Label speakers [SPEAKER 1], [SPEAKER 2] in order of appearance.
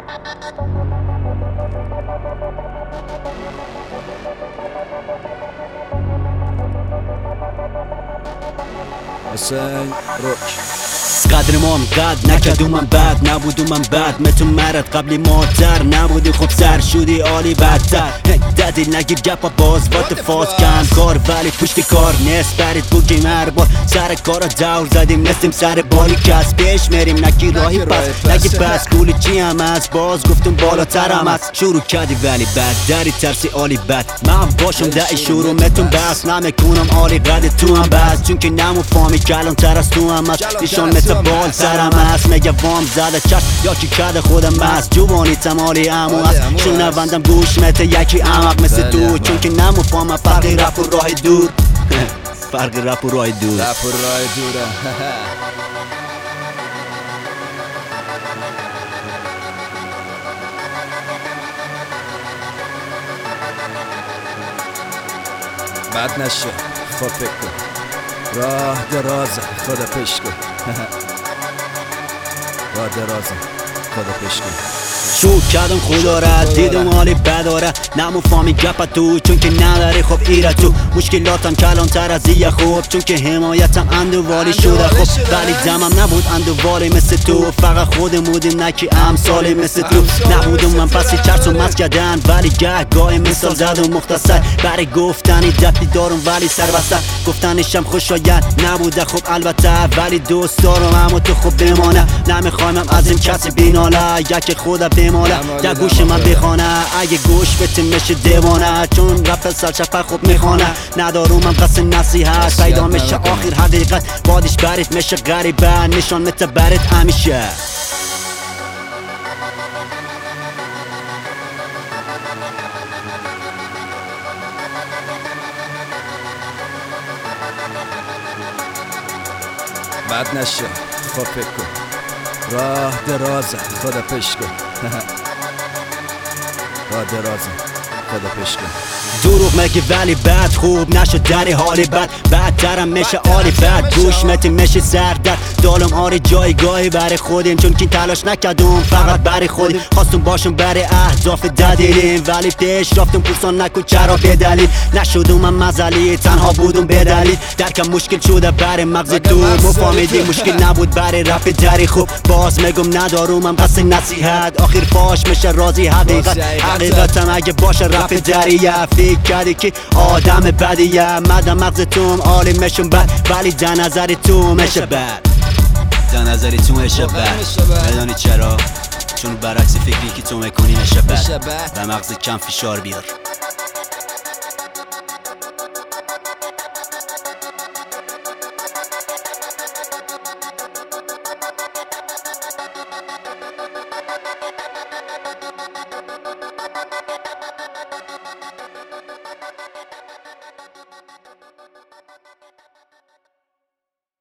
[SPEAKER 1] حسین روک
[SPEAKER 2] قدرمان قد نکردم من بد نبودم من بد متون مرد قبلی مادر نبودی خب سر شدی عالی بدتر دادی نگیر گپا باز وات فاز کن کار ولی پشت کار نست برید بگیم هر بار سر کارا دور زدیم نستیم سر بالی کس پیش میریم نکی راهی پس نگی بس گولی چی هم از باز گفتم بالاترم از شروع کردی ولی بد داری ترسی عالی بد من باشم دعی شروع متون بس نمیکنم عالی قد تو هم بس چون که نمو فامی کلان تر از تو هم از ایشان مثل بال سرم هست میگه وام زده چشم یا کی کرده خودم هست جوانی تمالی امو هست شون نوندم گوش مته یکی احمق مثل تو چون که نمو فاهم فرق رپ و راه دور فرق رپ و راه دور
[SPEAKER 1] رپ و راه دوره بد نشه خود فکر کن راه درازه خدا پیش کن راه درازه خدا پیش کن
[SPEAKER 2] شوک کردم خدا را دیدم حالی بداره نمو فامی گپا تو چون که نداری خب ایره تو مشکلاتم کلان تر از یه خوب چون که حمایتم اندوالی شده خب ولی دمم نبود اندوالی مثل تو فقط خودم بودیم نکی امثالی مثل تو نبودم من پسی چرس و مست کردن ولی گاهی مثال زدم مختصر برای گفتنی دفتی دارم ولی سر بستر گفتنشم خوشایند نبوده خب البته ولی دوست دارم اما تو خب بمانه نمیخوایم از این کسی بیناله یکی خدا بماله در گوش من بخوانه اگه گوش بتیم میشه دیوانه چون رپ سرچپه خوب میخوانه ندارم من قصد نصیحت پیدا میشه آخر حقیقت بادش برید میشه غریبه نشان مت برید همیشه
[SPEAKER 1] بد نشه خب فکر کن راه درازه خدا پیش کن راه درازه خدا پیش کن
[SPEAKER 2] دروغ میگی ولی بد خوب نشد داری حالی بد بدترم میشه عالی بد گوش متی میشه سردر دالم آری جایگاهی برای خودیم چون که تلاش نکردم فقط برای خودیم خواستم باشم برای اهداف دلیلیم ولی پیش رفتم پرسان نکن چرا بدلیل نشدم من مزلی تنها بودم بدلیل درکم مشکل شده برای مغز دور مفهمیدی مشکل نبود برای رپ دری خوب باز میگم ندارم من قصد نصیحت آخر فاش میشه راضی حقیقتم اگه باشه رپ دریه فکر کردی که آدم بدیه مدام مغز توم عالی میشم بد ولی در نظر تو میشه بد در نظر تو میشه بد میدانی چرا؟ چون برعکس فکری که تو میکنی میشه بد و مغز کم فشار بیار